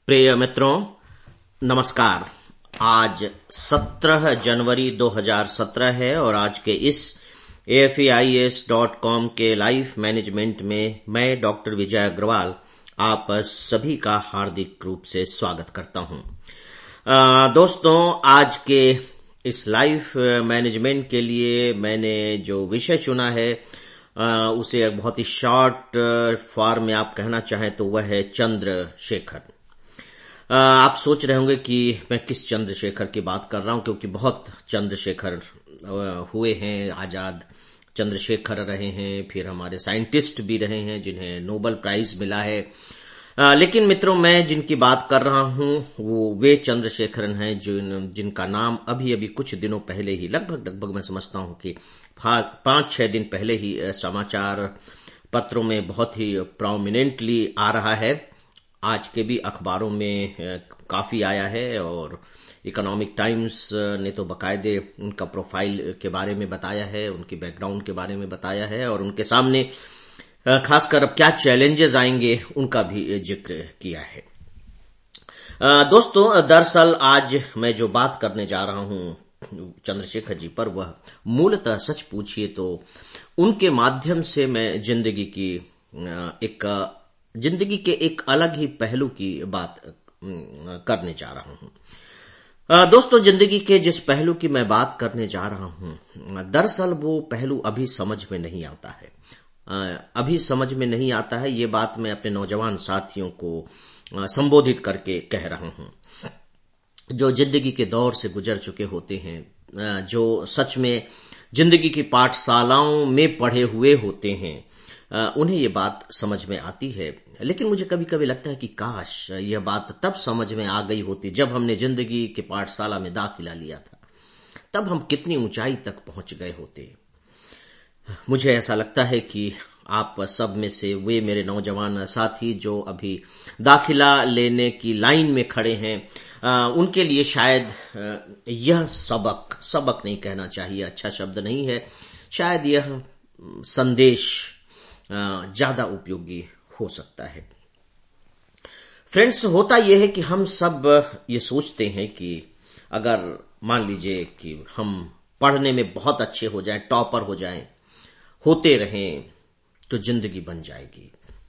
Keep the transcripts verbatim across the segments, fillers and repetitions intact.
प्रिय मित्रों, नमस्कार। आज सत्रह जनवरी दो हज़ार सत्रह है और आज के इस A F A I S dot com के लाइफ मैनेजमेंट में मैं डॉक्टर विजय अग्रवाल आप सभी का हार्दिक रूप से स्वागत करता हूं। अ, दोस्तों, आज के इस लाइफ मैनेजमेंट के लिए मैंने जो विषय चुना है अ, उसे बहुत ही शॉर्ट फॉर्म में आप कहना चाहें तो वह है चंद्रशेखर। आप सोच रहे होंगे कि मैं किस चंद्रशेखर की बात कर रहा हूं, क्योंकि बहुत चंद्रशेखर हुए हैं। आजाद चंद्रशेखर रहे हैं, फिर हमारे साइंटिस्ट भी रहे हैं जिन्हें नोबेल प्राइज मिला है। लेकिन मित्रों, मैं जिनकी बात कर रहा हूं वो वे चंद्रशेखरन हैं जिन जिनका नाम अभी अभी कुछ दिनों पहले ही, लगभग लगभग मैं समझता हूं कि पांच छह दिन पहले ही समाचार पत्रों में बहुत ही प्रोमिनेंटली आ रहा है। आज के भी अखबारों में काफी आया है और इकोनॉमिक टाइम्स ने तो बकायदे उनका प्रोफाइल के बारे में बताया है, उनकी बैकग्राउंड के बारे में बताया है और उनके सामने खासकर अब क्या चैलेंजेस आएंगे उनका भी जिक्र किया है। दोस्तों, दरअसल आज मैं जो बात करने जा रहा हूं चंद्रशेखर जी पर, वह मूलतः सच पूछिए तो उनके माध्यम से मैं जिंदगी की एक जिंदगी के एक अलग ही पहलू की बात करने जा रहा हूं। दोस्तों, जिंदगी के जिस पहलू की मैं बात करने जा रहा हूं, दरअसल वो पहलू अभी समझ में नहीं आता है। अभी समझ में नहीं आता है, ये बात मैं अपने नौजवान साथियों को संबोधित करके कह रहा हूं, जो जिंदगी के दौर से गुजर चुके होते हैं, जो सच में जिंदगी की पाठशालाओं में पढ़े हुए होते हैं, उन्हें ये बात समझ में आती है। लेकिन मुझे कभी कभी लगता है कि काश यह बात तब समझ में आ गई होती जब हमने जिंदगी के पाठशाला में दाखिला लिया था। तब हम कितनी ऊंचाई तक पहुंच गए होते। मुझे ऐसा लगता है कि आप सब में से वे मेरे नौजवान साथी जो अभी दाखिला लेने की लाइन में खड़े हैं, उनके लिए शायद यह सबक सबक नहीं कहना चाहिए, अच्छा शब्द नहीं है, शायद यह संदेश ज्यादा उपयोगी हो सकता है। फ्रेंड्स, होता यह है कि हम सब ये सोचते हैं कि अगर मान लीजिए कि हम पढ़ने में बहुत अच्छे हो जाएं, टॉपर हो जाएं, होते रहें तो जिंदगी बन जाएगी।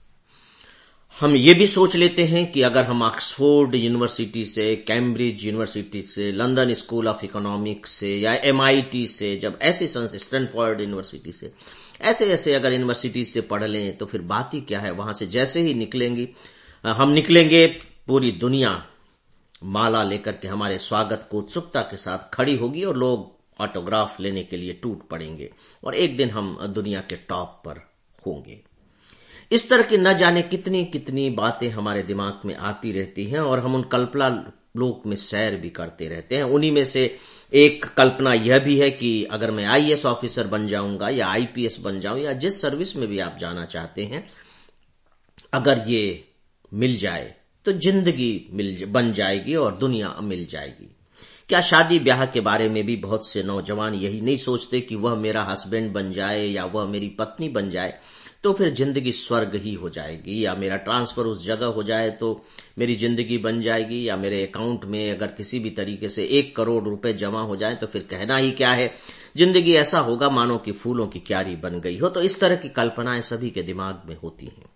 हम ये भी सोच लेते हैं कि अगर हम ऑक्सफोर्ड यूनिवर्सिटी से, कैम्ब्रिज यूनिवर्सिटी से, लंदन स्कूल ऑफ इकोनॉमिक्स से या एम आई टी से, जब ऐसी संस्था, स्टैनफोर्ड यूनिवर्सिटी से, ऐसे ऐसे अगर यूनिवर्सिटी से पढ़ लें तो फिर बात ही क्या है। वहां से जैसे ही निकलेंगी हम निकलेंगे, पूरी दुनिया माला लेकर के हमारे स्वागत को उत्सुकता के साथ खड़ी होगी और लोग ऑटोग्राफ लेने के लिए टूट पड़ेंगे और एक दिन हम दुनिया के टॉप पर होंगे। इस तरह की न जाने कितनी कितनी बातें हमारे दिमाग में आती रहती हैं और हम उन कल्पना लोक में सैर भी करते रहते हैं। उन्हीं में से एक कल्पना यह भी है कि अगर मैं आई ए एस ऑफिसर बन जाऊंगा या आई पी एस बन जाऊं या जिस सर्विस में भी आप जाना चाहते हैं, अगर ये मिल जाए तो जिंदगी मिल बन जाएगी और दुनिया मिल जाएगी। क्या शादी ब्याह के बारे में भी बहुत से नौजवान यही नहीं सोचते कि वह मेरा हस्बैंड बन जाए या वह मेरी पत्नी बन जाए तो फिर जिंदगी स्वर्ग ही हो जाएगी, या मेरा ट्रांसफर उस जगह हो जाए तो मेरी जिंदगी बन जाएगी, या मेरे अकाउंट में अगर किसी भी तरीके से एक करोड़ रुपए जमा हो जाए तो फिर कहना ही क्या है, जिंदगी ऐसा होगा मानो कि फूलों की क्यारी बन गई हो। तो इस तरह की कल्पनाएं सभी के दिमाग में होती हैं।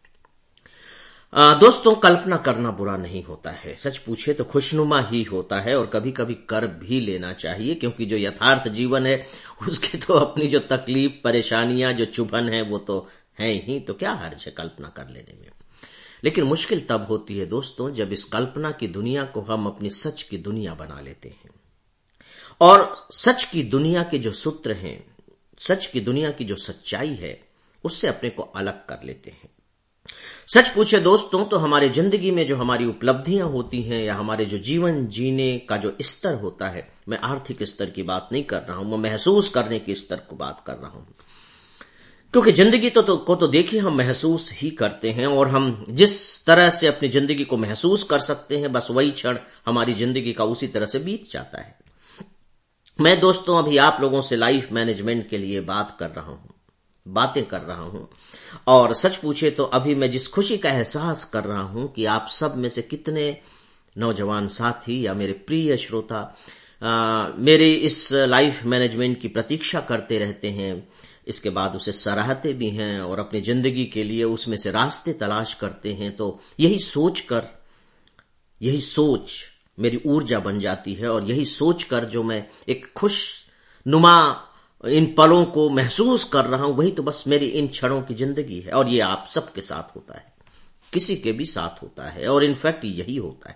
आ, दोस्तों, कल्पना करना बुरा नहीं होता है, सच पूछे तो खुशनुमा ही होता है और कभी कभी कर भी लेना चाहिए, क्योंकि जो यथार्थ जीवन है उसके तो अपनी जो तकलीफ, परेशानियां, जो चुभन है वो तो है ही, तो क्या हर्ज है कल्पना कर लेने में। लेकिन मुश्किल तब होती है दोस्तों जब इस कल्पना की दुनिया को हम अपनी सच की दुनिया बना लेते हैं और सच की दुनिया के जो सूत्र हैं, सच की दुनिया की जो सच्चाई है, उससे अपने को अलग कर लेते हैं। सच पूछे दोस्तों तो हमारे जिंदगी में जो हमारी उपलब्धियां होती हैं या हमारे जो जीवन जीने का जो स्तर होता है, मैं आर्थिक स्तर की बात नहीं कर रहा हूं, मैं महसूस करने के स्तर को बात कर रहा हूं, क्योंकि जिंदगी तो, तो को तो देखिए हम महसूस ही करते हैं और हम जिस तरह से अपनी जिंदगी को महसूस कर सकते हैं, बस वही क्षण हमारी जिंदगी का उसी तरह से बीत जाता है। मैं दोस्तों अभी आप लोगों से लाइफ मैनेजमेंट के लिए बात कर रहा हूं, बातें कर रहा हूं और सच पूछे तो अभी मैं जिस खुशी का एहसास कर रहा हूं कि आप सब में से कितने नौजवान साथी या मेरे प्रिय श्रोता आ, मेरे इस लाइफ मैनेजमेंट की प्रतीक्षा करते रहते हैं, इसके बाद उसे सराहते भी हैं और अपनी जिंदगी के लिए उसमें से रास्ते तलाश करते हैं, तो यही सोचकर यही सोच मेरी ऊर्जा बन जाती है और यही सोचकर जो मैं एक खुश नुमा इन पलों को महसूस कर रहा हूं, वही तो बस मेरी इन क्षणों की जिंदगी है। और ये आप सबके साथ होता है, किसी के भी साथ होता है, और इनफैक्ट यही होता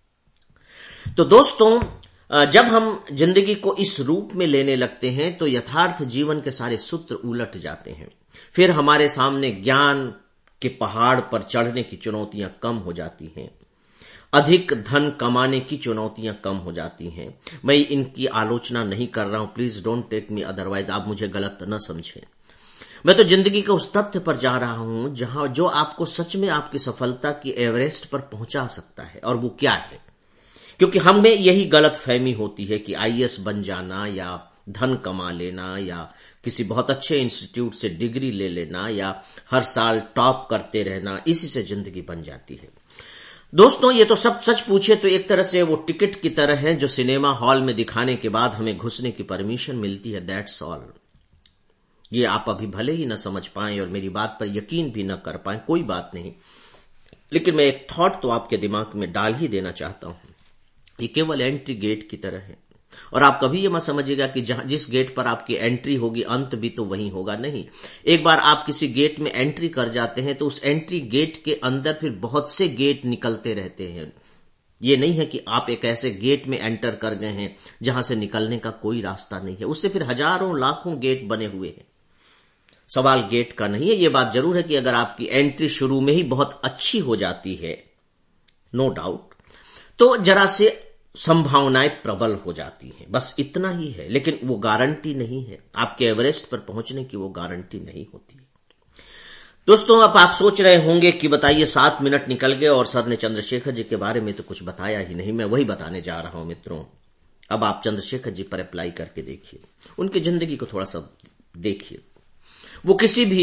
है। तो दोस्तों, जब हम जिंदगी को इस रूप में लेने लगते हैं तो यथार्थ जीवन के सारे सूत्र उलट जाते हैं। फिर हमारे सामने ज्ञान के पहाड़ पर चढ़ने की चुनौतियां कम हो जाती हैं, अधिक धन कमाने की चुनौतियां कम हो जाती हैं। मैं इनकी आलोचना नहीं कर रहा हूं, please don't take me otherwise, आप मुझे गलत न समझें। मैं तो जिंदगी के उस तथ्य पर जा रहा हूं जहां जो आपको सच में आपकी सफलता की एवरेस्ट पर पहुंचा सकता है। और वो क्या है? क्योंकि हम में यही गलत फहमी होती है कि आई ए एस बन जाना या धन कमा लेना या किसी बहुत अच्छे इंस्टीट्यूट से डिग्री ले लेना या हर साल टॉप करते रहना, इसी से जिंदगी बन जाती है। दोस्तों, ये तो सब सच पूछे तो एक तरह से वो टिकट की तरह है जो सिनेमा हॉल में दिखाने के बाद हमें घुसने की परमिशन मिलती है, दैट्स ऑल। ये आप अभी भले ही न समझ पाएं और मेरी बात पर यकीन भी न कर पाएं, कोई बात नहीं, लेकिन मैं एक थॉट तो आपके दिमाग में डाल ही देना चाहता हूं। ये केवल एंट्री गेट की तरह है, और आप कभी ये मत समझिएगा कि जहां जिस गेट पर आपकी एंट्री होगी अंत भी तो वहीं होगा, नहीं। एक बार आप किसी गेट में एंट्री कर जाते हैं तो उस एंट्री गेट के अंदर फिर बहुत से गेट निकलते रहते हैं। ये नहीं है कि आप एक ऐसे गेट में एंटर कर गए हैं जहां से निकलने का कोई रास्ता नहीं है, उससे फिर हजारों लाखों गेट बने हुए हैं। सवाल गेट का नहीं है। ये बात जरूर है कि अगर आपकी एंट्री शुरू में ही बहुत अच्छी हो जाती है, नो डाउट, तो जरा से संभावनाएं प्रबल हो जाती हैं, बस इतना ही है। लेकिन वो गारंटी नहीं है, आपके एवरेस्ट पर पहुंचने की वो गारंटी नहीं होती। दोस्तों, अब आप सोच रहे होंगे कि बताइए सात मिनट निकल गए और सर ने चंद्रशेखर जी के बारे में तो कुछ बताया ही नहीं। मैं वही बताने जा रहा हूं मित्रों। अब आप चंद्रशेखर जी पर अप्लाई करके देखिए, उनकी जिंदगी को थोड़ा सा देखिए। वो किसी भी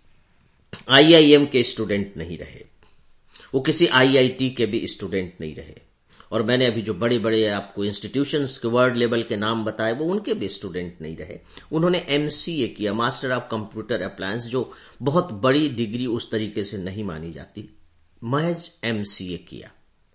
आई आई एम के स्टूडेंट नहीं रहे, वो किसी आई आई टी के भी स्टूडेंट नहीं रहे, और मैंने अभी जो बड़े बड़े आपको इंस्टीट्यूशंस के वर्ल्ड लेवल के नाम बताए वो उनके भी स्टूडेंट नहीं रहे। उन्होंने एम सी ए किया, मास्टर ऑफ कंप्यूटर अप्लायंस, जो बहुत बड़ी डिग्री उस तरीके से नहीं मानी जाती, महज एम सी ए किया,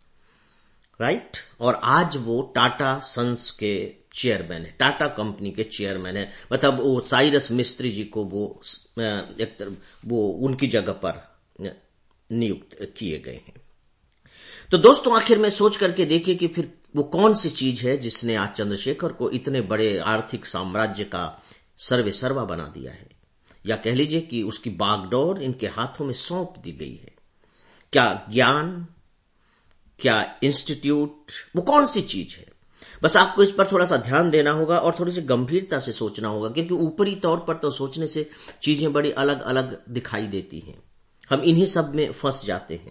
राइट। और आज वो टाटा सन्स के चेयरमैन है, टाटा कंपनी के चेयरमैन है। मतलब वो साइरस मिस्त्री जी को वो एक वो उनकी जगह पर नियुक्त किए गए हैं। तो दोस्तों, आखिर में सोच करके देखिए कि फिर वो कौन सी चीज है जिसने आज चंद्रशेखर को इतने बड़े आर्थिक साम्राज्य का सर्वे सर्वा बना दिया है, या कह लीजिए कि उसकी बागडोर इनके हाथों में सौंप दी गई है। क्या ज्ञान, क्या इंस्टीट्यूट, वो कौन सी चीज है? बस आपको इस पर थोड़ा सा ध्यान देना होगा और थोड़ी सी गंभीरता से सोचना होगा, क्योंकि ऊपरी तौर पर तो सोचने से चीजें बड़ी अलग अलग दिखाई देती हैं, हम इन्हीं सब में फंस जाते हैं।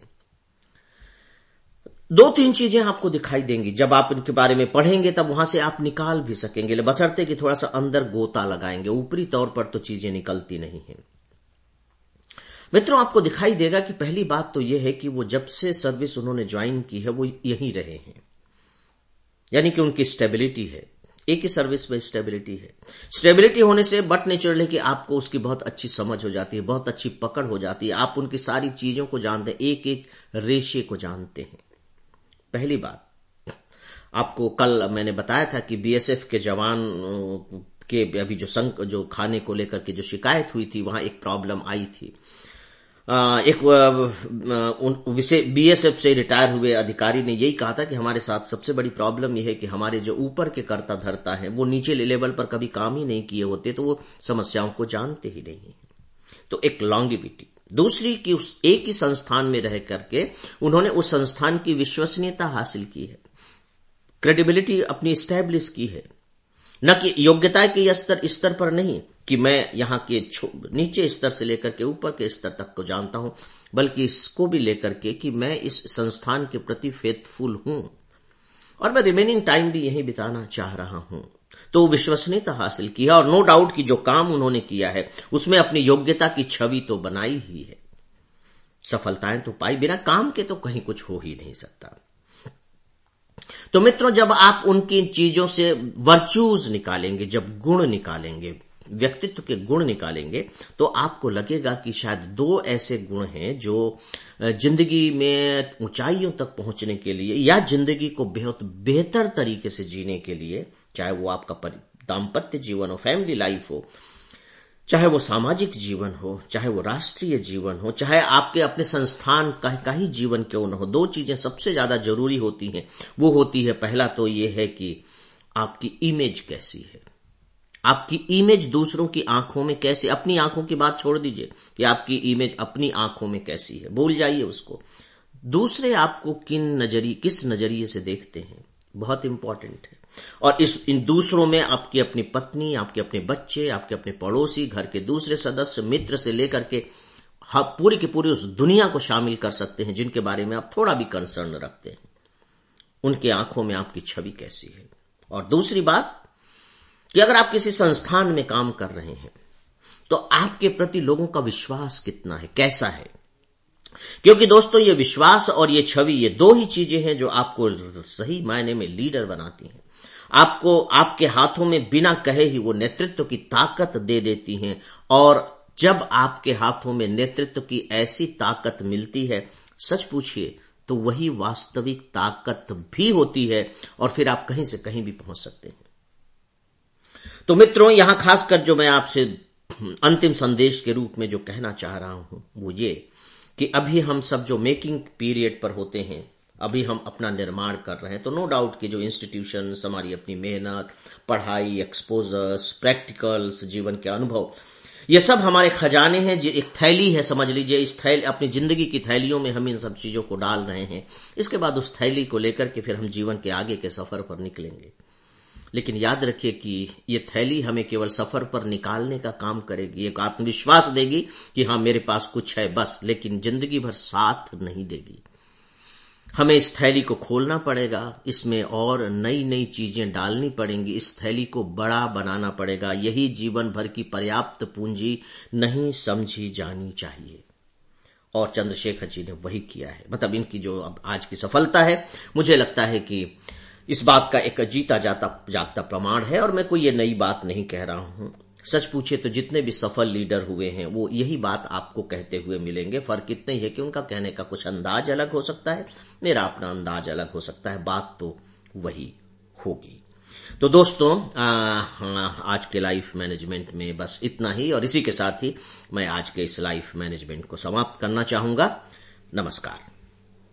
दो तीन चीजें आपको दिखाई देंगी, जब आप इनके बारे में पढ़ेंगे तब वहां से आप निकाल भी सकेंगे, बशर्ते कि थोड़ा सा अंदर गोता लगाएंगे। ऊपरी तौर पर तो चीजें निकलती नहीं हैं। मित्रों, आपको दिखाई देगा कि पहली बात तो यह है कि वो जब से सर्विस उन्होंने ज्वाइन की है वो यहीं रहे हैं, यानी कि उनकी स्टेबिलिटी है, एक ही सर्विस में स्टेबिलिटी है। स्टेबिलिटी होने से बट नेचुरल है कि आपको उसकी बहुत अच्छी समझ हो जाती है, बहुत अच्छी पकड़ हो जाती है, आप उनकी सारी चीजों को जानते हैं, एक एक रेशे को जानते हैं। पहली बात, आपको कल मैंने बताया था कि बी एस एफ के जवान के अभी जो संक जो खाने को लेकर के जो शिकायत हुई थी, वहां एक प्रॉब्लम आई थी। एक विशेष बी एस एफ से रिटायर हुए अधिकारी ने यही कहा था कि हमारे साथ सबसे बड़ी प्रॉब्लम यह है कि हमारे जो ऊपर के कर्ता धर्ता हैं वो नीचे लेवल पर कभी काम ही नहीं किए होते, तो वो समस्याओं को जानते ही नहीं। तो एक लॉन्गिविटी। दूसरी कि उस एक ही संस्थान में रह करके उन्होंने उस संस्थान की विश्वसनीयता हासिल की है, क्रेडिबिलिटी अपनी स्टैब्लिश की है, न कि योग्यता के स्तर स्तर पर नहीं कि मैं यहां के नीचे स्तर से लेकर के ऊपर के स्तर तक को जानता हूं, बल्कि इसको भी लेकर के कि मैं इस संस्थान के प्रति फेथफुल हूं और मैं रिमेनिंग टाइम भी यहीं बिताना चाह रहा हूं। तो विश्वसनीयता हासिल की है, और नो डाउट कि जो काम उन्होंने किया है उसमें अपनी योग्यता की छवि तो बनाई ही है। सफलताएं तो पाई, बिना काम के तो कहीं कुछ हो ही नहीं सकता। तो मित्रों, जब आप उनकी चीजों से वर्च्यूज निकालेंगे, जब गुण निकालेंगे, व्यक्तित्व के गुण निकालेंगे, तो आपको लगेगा कि शायद दो ऐसे गुण हैं जो जिंदगी में ऊंचाइयों तक पहुंचने के लिए या जिंदगी को बहुत बेहतर तरीके से जीने के लिए, चाहे वो आपका दाम्पत्य जीवन हो, फैमिली लाइफ हो, चाहे वो सामाजिक जीवन हो, चाहे वो राष्ट्रीय जीवन हो, चाहे आपके अपने संस्थान का, का ही जीवन क्यों न हो, दो चीजें सबसे ज्यादा जरूरी होती हैं। वो होती है, पहला तो ये है कि आपकी इमेज कैसी है, आपकी इमेज दूसरों की आंखों में कैसी, अपनी आंखों की बात छोड़ दीजिए कि आपकी इमेज अपनी आंखों में कैसी है, भूल जाइए उसको। दूसरे आपको किन नजरिए किस नजरिए से देखते हैं, बहुत इंपॉर्टेंट है। और इस इन दूसरों में आपकी अपनी पत्नी, आपके अपने बच्चे, आपके अपने पड़ोसी, घर के दूसरे सदस्य, मित्र से लेकर के पूरी की पूरी उस दुनिया को शामिल कर सकते हैं जिनके बारे में आप थोड़ा भी कंसर्न रखते हैं। उनके आंखों में आपकी छवि कैसी है। और दूसरी बात कि अगर आप किसी संस्थान में काम कर रहे हैं तो आपके प्रति लोगों का विश्वास कितना है, कैसा है। क्योंकि दोस्तों, ये विश्वास और ये छवि, ये दो ही चीजें हैं जो आपको सही मायने में लीडर बनाती हैं। आपको आपके हाथों में बिना कहे ही वो नेतृत्व की ताकत दे देती हैं। और जब आपके हाथों में नेतृत्व की ऐसी ताकत मिलती है, सच पूछिए तो वही वास्तविक ताकत भी होती है और फिर आप कहीं से कहीं भी पहुंच सकते हैं। तो मित्रों, यहां खासकर जो मैं आपसे अंतिम संदेश के रूप में जो कहना चाह रहा हूं वो ये कि अभी हम सब जो मेकिंग पीरियड पर होते हैं, अभी हम अपना निर्माण कर रहे हैं, तो नो डाउट कि जो इंस्टीट्यूशंस, हमारी अपनी मेहनत, पढ़ाई, एक्सपोजर्स, प्रैक्टिकल्स, जीवन के अनुभव, ये सब हमारे खजाने हैं। जो एक थैली है, समझ लीजिए, इस थैली, अपनी जिंदगी की थैलियों में हम इन सब चीजों को डाल रहे हैं। इसके बाद उस थैली को लेकर के फिर हम जीवन के आगे के सफर पर निकलेंगे। लेकिन याद रखिए कि ये थैली हमें केवल सफर पर निकालने का काम करेगी, एक आत्मविश्वास देगी कि हाँ मेरे पास कुछ है बस, लेकिन जिंदगी भर साथ नहीं देगी। हमें इस थैली को खोलना पड़ेगा, इसमें और नई नई चीजें डालनी पड़ेंगी, इस थैली को बड़ा बनाना पड़ेगा। यही जीवन भर की पर्याप्त पूंजी नहीं समझी जानी चाहिए। और चंद्रशेखर जी ने वही किया है। मतलब इनकी जो अब आज की सफलता है, मुझे लगता है कि इस बात का एक जीता जाता जागता प्रमाण है। और मैं कोई ये नई बात नहीं कह रहा हूं। सच पूछे तो जितने भी सफल लीडर हुए हैं वो यही बात आपको कहते हुए मिलेंगे। फर्क इतना ही है कि उनका कहने का कुछ अंदाज अलग हो सकता है, मेरा अपना अंदाज अलग हो सकता है, बात तो वही होगी। तो दोस्तों, आ, आज के लाइफ मैनेजमेंट में बस इतना ही, और इसी के साथ ही मैं आज के इस लाइफ मैनेजमेंट को समाप्त करना चाहूंगा। नमस्कार।